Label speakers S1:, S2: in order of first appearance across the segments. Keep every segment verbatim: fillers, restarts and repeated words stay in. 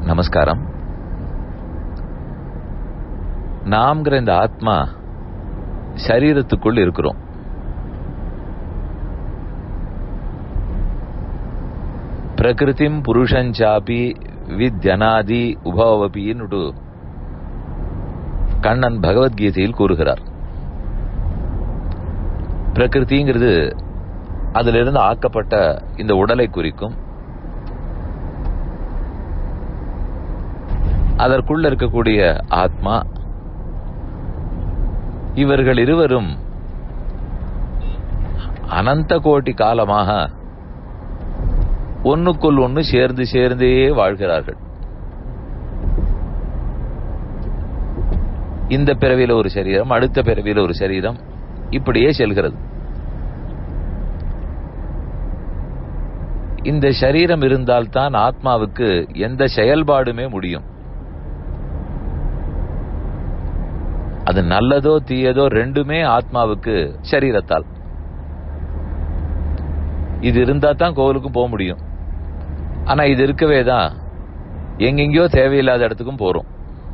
S1: நமஸ்காரம். நாம்ங்கிற இந்த ஆத்மா சரீரத்துக்குள் இருக்கிறோம். பிரகிருதிம் புருஷஞ்சாபி வித்யனாதி உபவபின்னு கண்ணன் பகவத்கீதையில் கூறுகிறார். பிரகிருதிங்கிறது அதிலிருந்து ஆக்கப்பட்ட இந்த உடலை குறிக்கும். அதற்குள்ள இருக்கக்கூடிய ஆத்மா, இவர்கள் இருவரும் அனந்த கோடி காலமாக ஒன்னுக்குள் ஒன்னு சேர்ந்து சேர்ந்தே வாழ்கிறார்கள். இந்த பிறவியில ஒரு சரீரம், அடுத்த பிறவியில ஒரு சரீரம், இப்படியே செல்கிறது. இந்த சரீரம் இருந்தால்தான் ஆத்மாவுக்கு எந்த செயல்பாடுமே முடியும். அது நல்லதோ தீயதோ ரெண்டுமே ஆத்மாவுக்கு சரீரத்தால். இது இருந்தா தான் கோவிலுக்கும் போக முடியும். ஆனா இது இருக்கவே தான் எங்கெங்கயோ தேவையில்லாத இடத்துக்கும் போறோம்.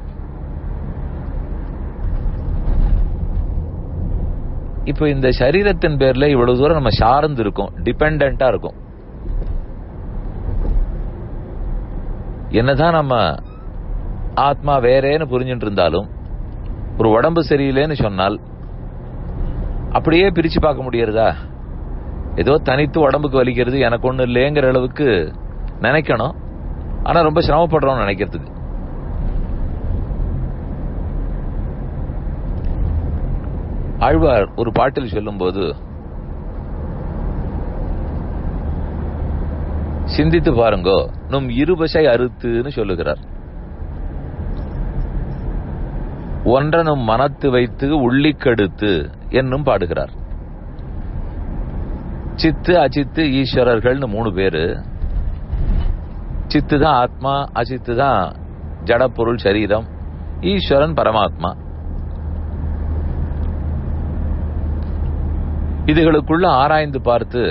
S1: இப்ப இந்த சரீரத்தின் பேர்ல இவ்வளவு தூரம் நம்ம சார்ந்து இருக்கோம், டிபெண்டா இருக்கும். என்னதான் நம்ம ஆத்மா வேறேன்னு புரிஞ்சுட்டு இருந்தாலும், ஒரு உடம்பு சரியில்லைன்னு சொன்னால் அப்படியே பிரிச்சு பார்க்க முடியறதா? ஏதோ தனித்து உடம்புக்கு வலிக்கிறது, எனக்கு ஒண்ணு இல்லைங்கிற அளவுக்கு நினைக்கணும். ஆனா ரொம்ப சிரமப்படுறோம் நினைக்கிறதுக்கு. ஆழ்வார் ஒரு பாட்டில் சொல்லும் போது, சிந்தித்து பாருங்கோ நும் இருபசை அறுத்துன்னு சொல்லுகிறார். ஒன்றனும் மனத்து வைத்து உள்ளிக்கெடுத்து என்னும் பாடுகிறார். சித்து அச்சித்து ஈஸ்வரர்கள்னு மூணு பேரு. சித்து தான் ஆத்மா, அச்சித்து தான் ஜடப்பொருள் சரீரம், ஈஸ்வரன் பரமாத்மா. இதுகளுக்குள்ள ஆராய்ந்து பார்த்து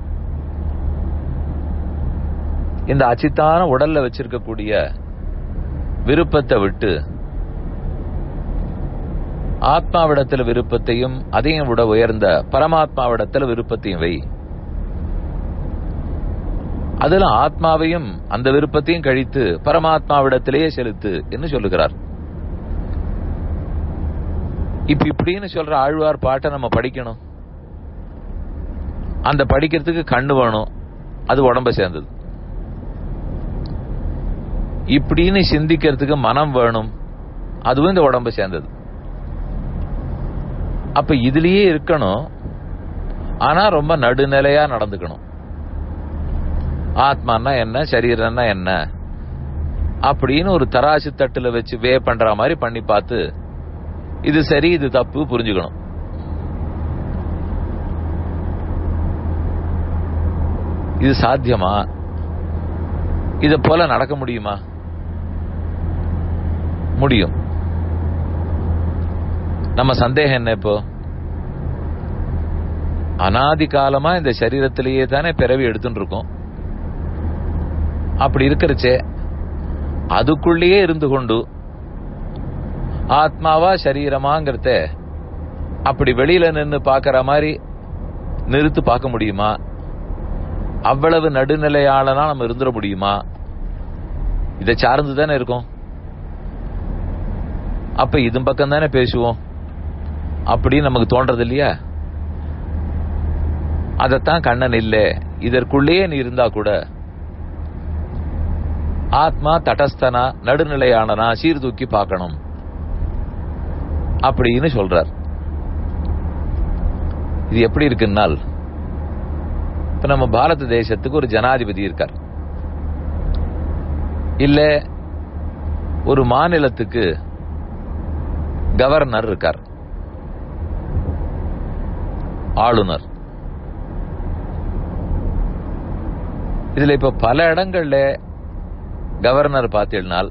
S1: இந்த அச்சித்தான உடல்ல வச்சிருக்கக்கூடிய விருப்பத்தை விட்டு ஆத்மாவிடத்தில் விருப்பத்தையும் அதையும் விட உயர்ந்த பரமாத்மாவிடத்தில் விருப்பத்தையும் வை. அதுல ஆத்மாவையும் அந்த விருப்பத்தையும் கழித்து பரமாத்மாவிடத்திலேயே செலுத்து என்று சொல்லுகிறார். இப்ப இப்படின்னு சொல்ற ஆழ்வார் பாட்டை நம்ம படிக்கணும். அந்த படிக்கிறதுக்கு கண்ணு வேணும், அது உடம்ப சேர்ந்தது. இப்படின்னு சிந்திக்கிறதுக்கு மனம் வேணும், அதுவும் இந்த உடம்ப சேர்ந்தது. அப்ப இதுலயே இருக்கணும், ஆனா ரொம்ப நடுநிலையா நடந்துக்கணும். ஆத்மானா என்ன, சரீரம்னா என்ன அப்படின்னு ஒரு தராசு தட்டுல வச்சு வே பண்ற மாதிரி பண்ணி பார்த்து இது சரி இது தப்பு புரிஞ்சுக்கணும். இது சாத்தியமா? இத போல நடக்க முடியுமா? முடியும். நம்ம சந்தேகம் என்ன? இப்போ அனாதி காலமா இந்த சரீரத்திலேயே தானே பிறவி எடுத்துட்டு இருக்கோம். அப்படி இருக்கிறச்சே அதுக்குள்ளேயே இருந்து கொண்டு ஆத்மாவா சரீரமாங்கிறத அப்படி வெளியில நின்று பாக்கிற மாதிரி நிறுத்து பார்க்க முடியுமா? அவ்வளவு நடுநிலையாளனா நம்ம இருந்துட முடியுமா? இதை சார்ந்து தானே இருக்கும். அப்ப இது பக்கம் தானே பேசுவோம் அப்படின்னு நமக்கு தோன்றது இல்லையா? அதத்தான் கண்ணன் இல்ல, இதற்குள்ளேயே நீ இருந்தா கூட ஆத்மா தடஸ்தனா நடுநிலையானனா சீர்தூக்கி பார்க்கணும் அப்படின்னு சொல்றார். இது எப்படி இருக்குன்னால், இப்ப நம்ம பாரத தேசத்துக்கு ஒரு ஜனாதிபதி இருக்கார், இல்ல ஒரு மாநிலத்துக்கு கவர்னர் இருக்கார், ஆளுநர். இதுல இப்ப பல இடங்கள்ல கவர்னர் பார்த்தீங்கன்னால்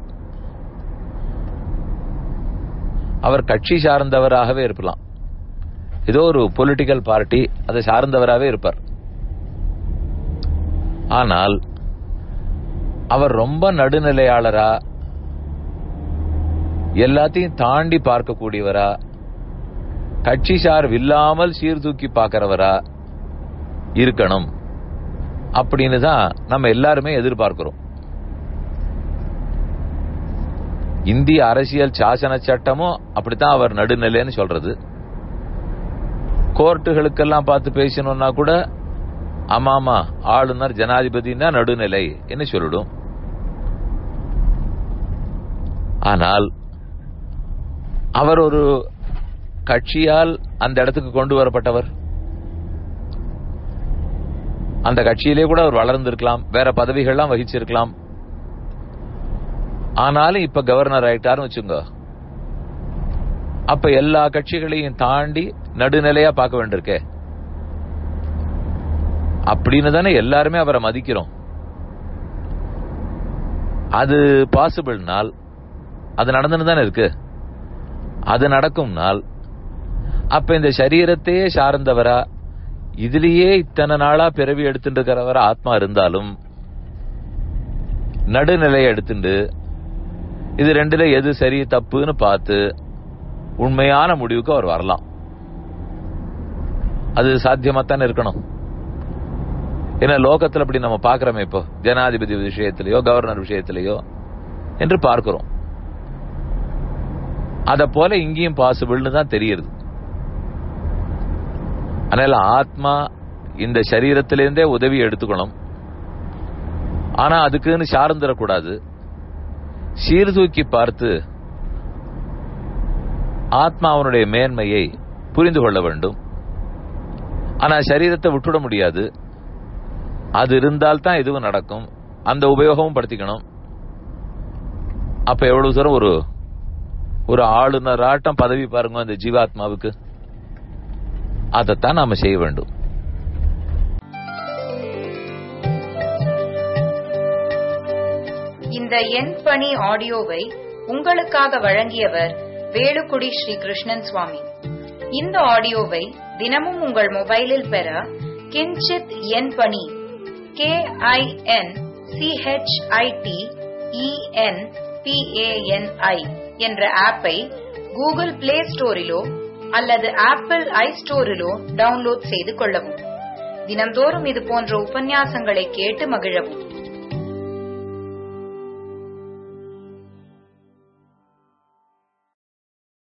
S1: அவர் கட்சி சார்ந்தவராகவே இருக்கலாம், ஏதோ ஒரு பொலிட்டிக்கல் பார்ட்டி அதை சார்ந்தவராகவே இருப்பார். ஆனால் அவர் ரொம்ப நடுநிலையாளரா, எல்லாத்தையும் தாண்டி பார்க்கக்கூடியவரா, கட்சி சார்பு இல்லாமல் சீர்தூக்கி பார்க்கிறவரா இருக்கணும் அப்படின்னு தான் நம்ம எல்லாருமே எதிர்பார்க்கிறோம். இந்திய அரசியல் சாசன சட்டமும் அப்படித்தான் அவர் நடுநிலைன்னு சொல்றது. கோர்ட்டுகளுக்கெல்லாம் பார்த்து பேசணும்னா கூட ஆமாமா ஆளுநர் ஜனாதிபதினா நடுநிலை என்ன சொல்லிடும். ஆனால் அவர் ஒரு கட்சியால் அந்த இடத்துக்கு கொண்டு வரப்பட்டவர். அந்த கட்சியிலே கூட அவர் வளர்ந்திருக்கலாம், வேற பதவிகள்லாம் வகிச்சிருக்கலாம். ஆனாலும் இப்ப கவர்னர் ஆயிட்டாருன்னு வச்சுங்க, அப்ப எல்லா கட்சிகளையும் தாண்டி நடுநிலையா பார்க்க வேண்டியிருக்கே. அப்படின்னு தானே எல்லாருமே அவரை மதிக்கிறோம். அது பாசிபிள்னால், அது நடந்துன்னு தானே இருக்கு. அது நடக்கும்னால் அப்ப இந்த சரீரத்தையே சார்ந்தவரா, இதுலயே இத்தனை நாளா பிறவி எடுத்துட்டு இருக்கிறவரா ஆத்மா இருந்தாலும் நடுநிலையை எடுத்துட்டு இது ரெண்டுல எது சரி தப்புன்னு பார்த்து உண்மையான முடிவுக்கு அவர் வரலாம். அது சாத்தியமாத்தானே இருக்கணும். ஏன்னா லோகத்தில் அப்படி நம்ம பார்க்கிறோமே, இப்போ ஜனாதிபதி விஷயத்திலேயோ கவர்னர் விஷயத்திலேயோ என்று பார்க்கிறோம். அத போல இங்கேயும் பாசிபிள்னு தான் தெரியுது. அதனால ஆத்மா இந்த சரீரத்திலிருந்தே உதவி எடுத்துக்கணும். ஆனா அதுக்குன்னு சார்ந்துடக்கூடாது. சீர்தூக்கி பார்த்து ஆத்மாவனுடைய மேன்மையை புரிந்து கொள்ள வேண்டும். ஆனா சரீரத்தை விட்டுட முடியாது. அது இருந்தால்தான் இதுவும் நடக்கும். அந்த உபயோகமும் படுத்திக்கணும். அப்ப எவ்வளவு தூரம் ஒரு ஒரு ஆளுநர் ஆட்டம் பதவி பாருங்க அந்த ஜீவாத்மாவுக்கு. அதைத்தான் நாம செய்ய வேண்டும்.
S2: இந்த என் பணி ஆடியோவை உங்களுக்காக வழங்கியவர் வேலுக்குடி ஸ்ரீ கிருஷ்ணன் சுவாமி. இந்த ஆடியோவை தினமும் உங்கள் மொபைலில் பெற கிஞ்சித் என் பணி கே ஐ என் சிஹெச்ஐடி இஎன் பிஏஎன்ஐ என்ற ஆப்பை கூகுள் பிளே ஸ்டோரிலோ அல்லது ஆப்பிள் ஐ ஸ்டோரிலோ டவுன்லோட் செய்து கொள்ளவும். தினந்தோறும் இது போன்ற உபன்யாசங்களை கேட்டு மகிழவும்.